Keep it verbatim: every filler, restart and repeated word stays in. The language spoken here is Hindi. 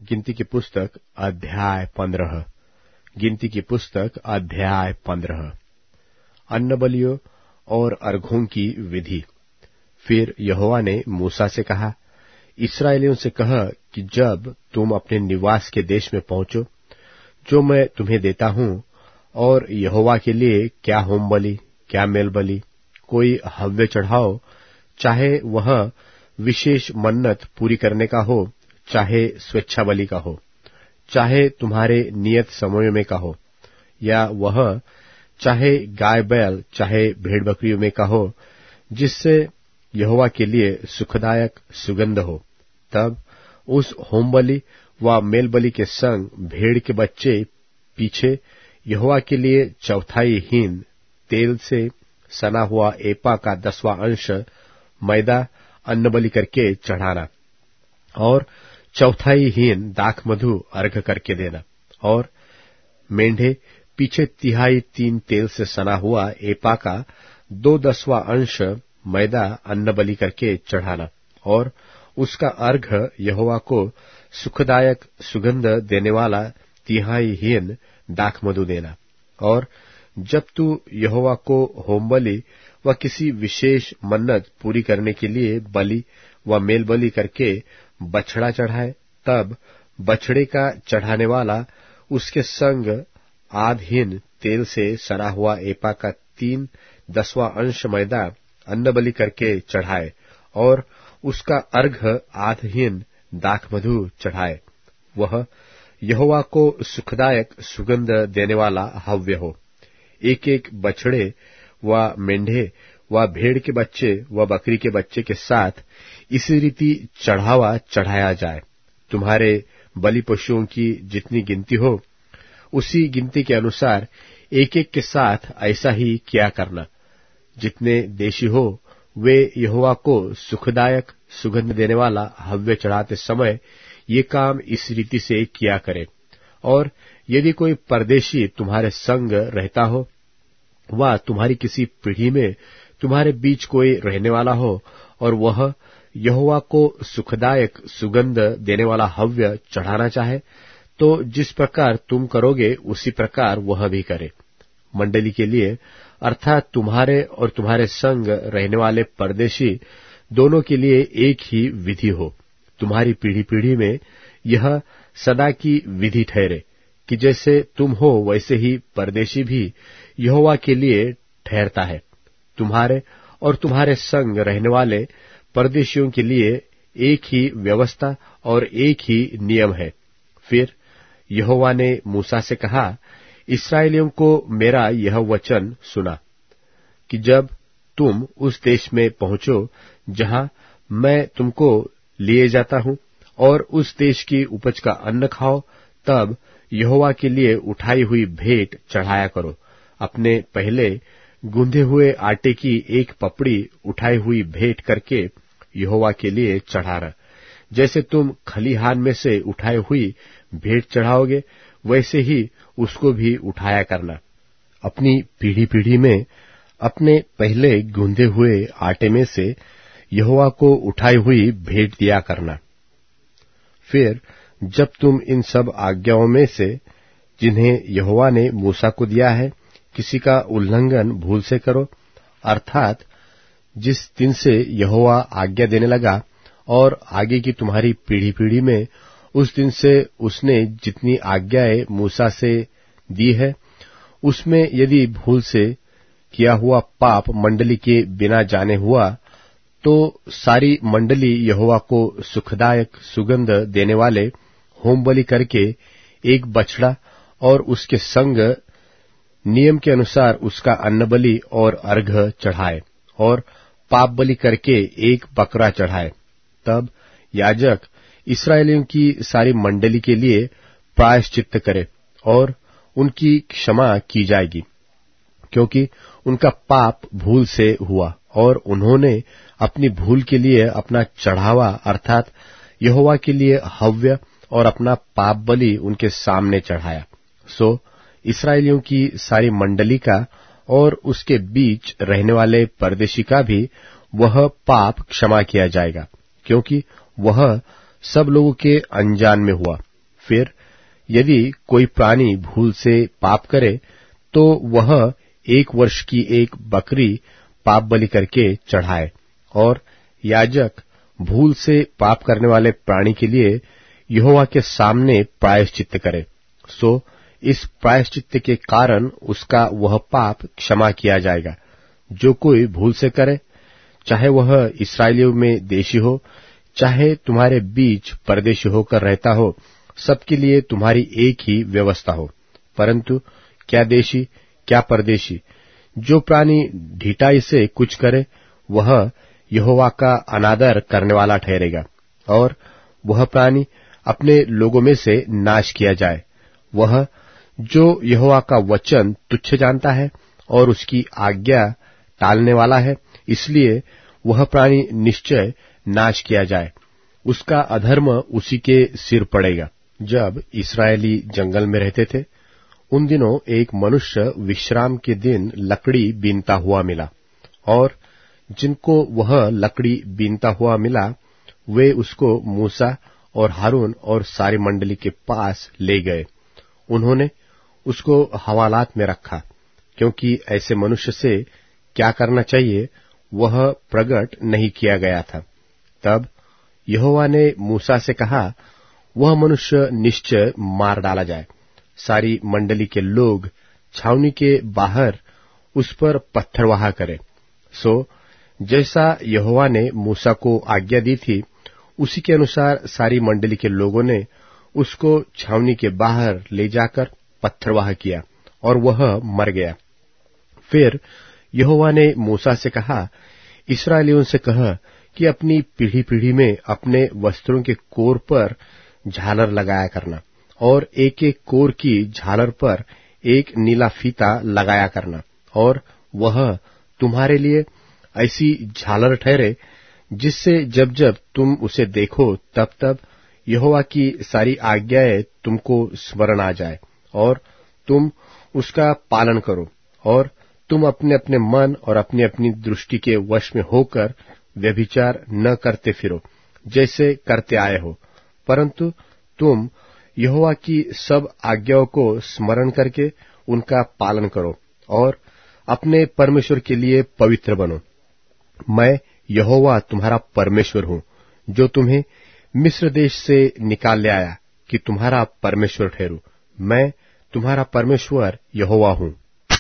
गिनती की पुस्तक अध्याय पंद्रह। गिनती की पुस्तक अध्याय पंद्रह। अन्न बलियों और अर्घों की विधि। फिर यहोवा ने मूसा से कहा, इस्राएलियों से कह कि जब तुम अपने निवास के देश में पहुंचो, जो मैं तुम्हें देता हूं, और यहोवा के लिए क्या होम बलि, क्या मेल बलि, कोई हव्य चढ़ाओ, चाहे वह विशेष मन्नत पूरी करने का हो, चाहे स्वेच्छा बलि का हो, चाहे तुम्हारे नियत समयों में का हो, या वह चाहे गाय बैल चाहे भेड़ बकरियों में का हो, जिससे यहोवा के लिए सुखदायक सुगंध हो, तब उस होम बलि व मेल बलि के संग भेड़ के बच्चे पीछे यहोवा के लिए चौथाई हीन तेल से सना हुआ एपा का दसवां अंश मैदा अन्न बलि करके चढ़ाना, और चौथाई हीन दाख मधु अर्घ करके देना। और मेंढे पीछे तिहाई तीन तेल से सना हुआ एपा का दो दसवां अंश मैदा अन्न बलि करके चढ़ाना, और उसका अर्घ यहोवा को सुखदायक सुगंध देने वाला तिहाई हीन दाख मधु देना। और जब तू यहोवा को होम बलि व किसी विशेष मन्नत पूरी करने के लिए बलि व मेल बलि करके बछड़ा चढ़ाए, तब बछड़े का चढ़ाने वाला उसके संग आधहीन तेल से सना हुआ एपा का तीन दसवां अंश मैदा अन्न बलि करके चढ़ाए, और उसका अर्घ आधहीन दाख मधु चढ़ाए। वह यहोवा को सुखदायक सुगंध देने वाला हव्य हो। एक एक बछड़े व मेंढे व भेड़ के बच्चे व बकरी के बच्चे के साथ इसी रीति चढ़ावा चढ़ाया जाए। तुम्हारे बलि पशुओं की जितनी गिनती हो, उसी गिनती के अनुसार एक एक के साथ ऐसा ही किया करना। जितने देशी हो, वे यहोवा को सुखदायक सुगंध देने वाला हव्य चढ़ाते समय ये काम इस रीति से किया करे। और यदि कोई परदेशी तुम्हारे संग रहता हो, व तुम्हारी किसी पीढ़ी में तुम्हारे बीच कोई रहने वाला हो, और वह यहोवा को सुखदायक सुगंध देने वाला हव्य चढ़ाना चाहे, तो जिस प्रकार तुम करोगे उसी प्रकार वह भी करे। मंडली के लिए अर्थात तुम्हारे और तुम्हारे संग रहने वाले परदेशी दोनों के लिए एक ही विधि हो। तुम्हारी पीढ़ी पीढ़ी में यह सदा की विधि ठहरे कि जैसे तुम हो वैसे ही परदेशी भी यहोवा के लिए ठहरता है। तुम्हारे और तुम्हारे संग रहने वाले परदेशियों के लिए एक ही व्यवस्था और एक ही नियम है। फिर यहोवा ने मूसा से कहा, इस्राएलियों को मेरा यह वचन सुना कि जब तुम उस देश में पहुंचो जहां मैं तुमको लिए जाता हूं, और उस देश की उपज का अन्न खाओ, तब यहोवा के लिए उठाई हुई भेंट चढ़ाया करो। अपने पहले गूंधे हुए आटे की एक पपड़ी उठाई हुई भेंट करके यहोवा के लिए चढ़ाना। जैसे तुम खलिहान में से उठाई हुई भेंट चढ़ाओगे, वैसे ही उसको भी उठाया करना। अपनी पीढ़ी पीढ़ी में अपने पहले गूंधे हुए आटे में से यहोवा को उठाई हुई भेंट दिया करना। फिर जब तुम इन सब आज्ञाओं में से जिन्हें यहोवा ने मूसा को दिया है, किसी का उल्लंघन भूल से करो, अर्थात जिस दिन से यहोवा आज्ञा देने लगा और आगे की तुम्हारी पीढ़ी पीढ़ी में उस दिन से उसने जितनी आज्ञाएं मूसा से दी है, उसमें यदि भूल से किया हुआ पाप मंडली के बिना जाने हुआ, तो सारी मंडली यहोवा को सुखदायक सुगंध देने वाले होम बलि करके एक बछड़ा और उसके संग नियम के अनुसार उसका अन्न बलि और अर्घ चढ़ाए, और पाप बलि करके एक बकरा चढ़ाए। तब याजक इस्राएलियों की सारी मंडली के लिए प्रायश्चित्त करे, और उनकी क्षमा की जाएगी, क्योंकि उनका पाप भूल से हुआ, और उन्होंने अपनी भूल के लिए अपना चढ़ावा अर्थात यहोवा के लिए हव्य और अपना पाप बलि उनके सामने चढ़ाया। सो इस्राएलियों की सारी मंडली का और उसके बीच रहने वाले परदेशी का भी वह पाप क्षमा किया जाएगा, क्योंकि वह सब लोगों के अनजान में हुआ, फिर यदि कोई प्राणी भूल से पाप करे तो वह एक वर्ष की एक बकरी पाप बलि करके चढ़ाए, और याजक भूल से पाप करने वाले प्राणी के लिए यहोवा के सामने प्रायश्चित्त करे। सो इस प्रायश्चित्त के कारण उसका वह पाप क्षमा किया जाएगा। जो कोई भूल से करे, चाहे वह इस्राएलियों में देशी हो, चाहे तुम्हारे बीच परदेशी होकर रहता हो, सबके लिए तुम्हारी एक ही व्यवस्था हो। परंतु क्या देशी क्या परदेशी, जो प्राणी ढिठाई से कुछ करे, वह यहोवा का अनादर करने वाला ठहरेगा, और वह प्राणी अपने लोगों में से नाश किया जाए। वह जो यहोवा का वचन तुच्छ जानता है और उसकी आज्ञा टालने वाला है, इसलिए वह प्राणी निश्चय नाश किया जाए। उसका अधर्म उसी के सिर पड़ेगा। जब इस्राएली जंगल में रहते थे, उन दिनों एक मनुष्य विश्राम के दिन लकड़ी बीनता हुआ मिला, और जिनको वह लकड़ी बीनता हुआ मिला, वे उसको मूसा और हारून और सारी मंडली के पास ले गए। उन्होंने उसको हवालात में रखा, क्योंकि ऐसे मनुष्य से क्या करना चाहिए वह प्रकट नहीं किया गया था। तब यहोवा ने मूसा से कहा, वह मनुष्य निश्चय मार डाला जाए। सारी मंडली के लोग छावनी के बाहर उस पर पत्थरवाह करें। सो जैसा यहोवा ने मूसा को आज्ञा दी थी, उसी के अनुसार सारी मंडली के लोगों ने उसको छावनी के बाहर ले जाकर पत्थरवाह किया, और वह मर गया। फिर यहोवा ने मूसा से कहा, इस्राएलियों से कह कि अपनी पीढ़ी पीढ़ी में अपने वस्त्रों के कोर पर झालर लगाया करना, और एक एक कोर की झालर पर एक नीला फीता लगाया करना, और वह तुम्हारे लिए ऐसी झालर ठहरे जिससे जब जब तुम उसे देखो तब तब यहोवा की सारी आज्ञाएं तुमको स्मरण आ जाए, और तुम उसका पालन करो, और तुम अपने अपने मन और अपनी अपनी दृष्टि के वश में होकर व्यभिचार न करते फिरो जैसे करते आए हो, परंतु तुम यहोवा की सब आज्ञाओं को स्मरण करके उनका पालन करो, और अपने परमेश्वर के लिए पवित्र बनो। मैं यहोवा तुम्हारा परमेश्वर हूँ, जो तुम्हें मिस्र देश से निकाल ले आया, कि तुम्हारा परमेश्वर ठहरूं। मैं तुम्हारा परमेश्वर यहोवा हूँ।